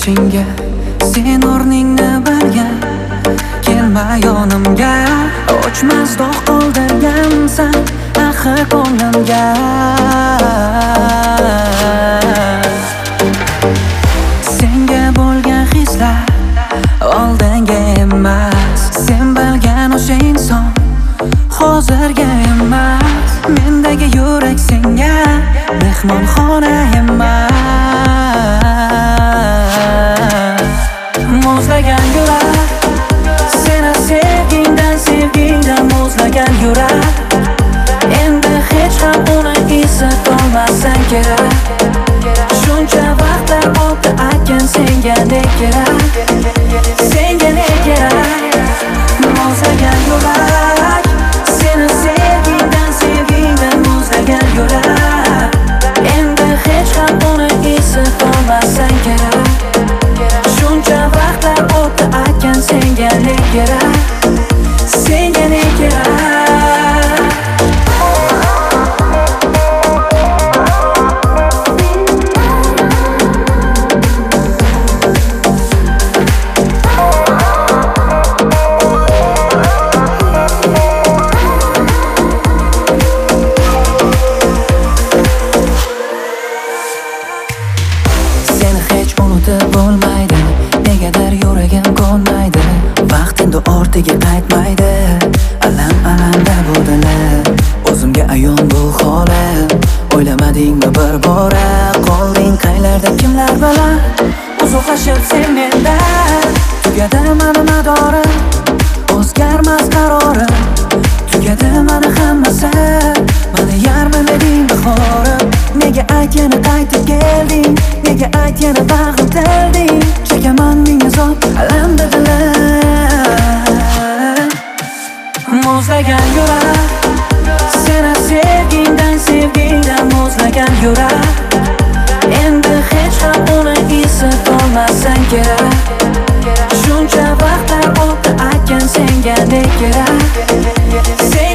ichingga, sen o'rningni bilgan. Kelma yonimga, o'chmas dog' qoldirgansan axir ko'nglimga. Senga bo'lgan hislar oldinga emas, sen bilgan o'sha inson hozirga emas. Mendagi yurak senga mehmonxona emas. Muzlagan yurak, seni sevgingdan muzlagan yurak. Endi hech ham uni eslatolmassan kerak. Shuncha vaqtlar o'tdi, aytgan senga ne kerak, senga ne kerak. Muzlagan yurak, seni sevgingdan muzlagan yurak. Endi hech ham uni eslatolmassan kerak. Shuncha vaqtlar o'tdi, aytgan senga ne kerak, senga ne kerak. Bo'lmaydi, negadir yuragim ko'nmaydi. Vaqtindi ortiga qaytmaydi, alam-alamda bu dilim. O'zimga ayon bu holim. O'ylamadingmi bir bora, qolding qaylarda kimlar bilan. Uzoqlashib sen mendan, tugadi mani madorim, o'zgarmas qarorim. Tugadi mani hammasi, mani yarmilading bahorim. Nega ayt yana qaytib kelding, nega ayt yana bag'rim tilding. Chekaman ming azob, alamda dilim. Muzlagan yurak, seni sevgingdan muzlagan yurak. Endi hech ham uni eslatolmassan kerak. Shuncha vaqtlar o'tdi, aytgan senga ne kerak,